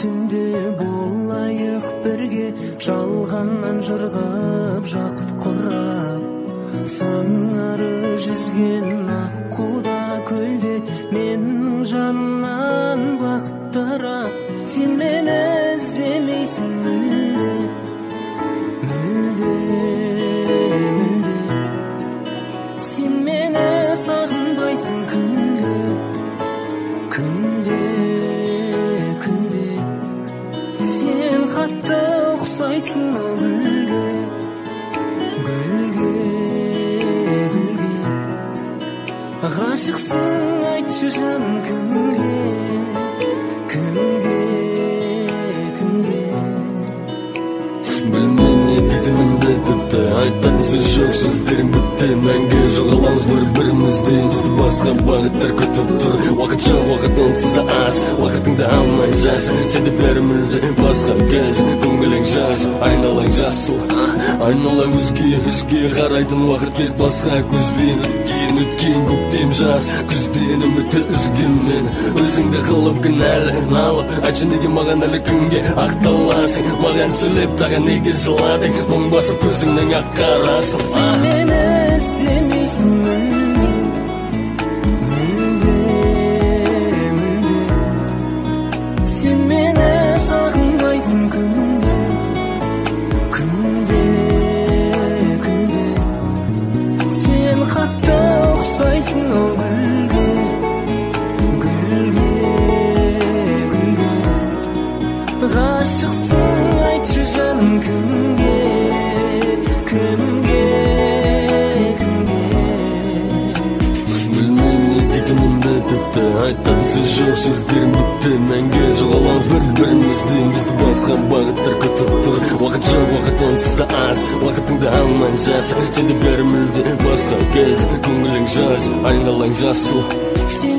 түнде болайық бірге, жалғаннан жырғып жақұт құрап. Сыңары жүзген ақ қуда көлде, менің жанымнан бақыт тарап. Сен мені іздемейсің мүлде, мүлде, мүлде. Сен мені сағынбайсың күнде, күнде, күнде. Сен қатты ұқсайсың ау гүлге, гүлге, гүлге. Ғашықсың айтшы жаным кімге, кімге, кімге. Білмеймін не дейтінімді тіпті, айтатын сөз жоқ, сөздерің бітті. Мәңгі жоғаламыз бір-бірімізде, бізді басқа бағыттар күтіп тұр. Уақытша уақыт онсыз да аз, уақытыңды алмай жаз. Сенде бәрі мүлде басқа кез, көңілің жаз, айналаң жасыл. Айнала өзге қарайтын уақыт келді басқа көзбен. Өткен көктем жаз, күзден үмітті үзгенмен. Өзіңді қылып кінәлі налып, айтшы неге маған әлі күнге ақталасың. Маған сөйлеп тағы неге жыладың, мұң басып көзіңнің ақ қарасын. Сен мені іздемейсің мүлде, мүлде, мүлде. Сен мені сағынбайсың күнде, күнде, күнде. Сен қатты ұқсайсың ау гүлге, гүлге, гүлге. Ғашықсың айтшы жаным кімге, кімге, кімге. Білмеймін не дейтінімді тіпті, айтатын сөз жоқ, сөздерің бітті. Мәңгі жоғаламыз бір-бірімізде, бізді басқа бағыттар күтіп тұр. Уақытша уақыт онсыз да аз, уақытыңды алмай жаз. Сенде бәрі мүлде басқа кез, көңілің жаз, айналаң жасыл.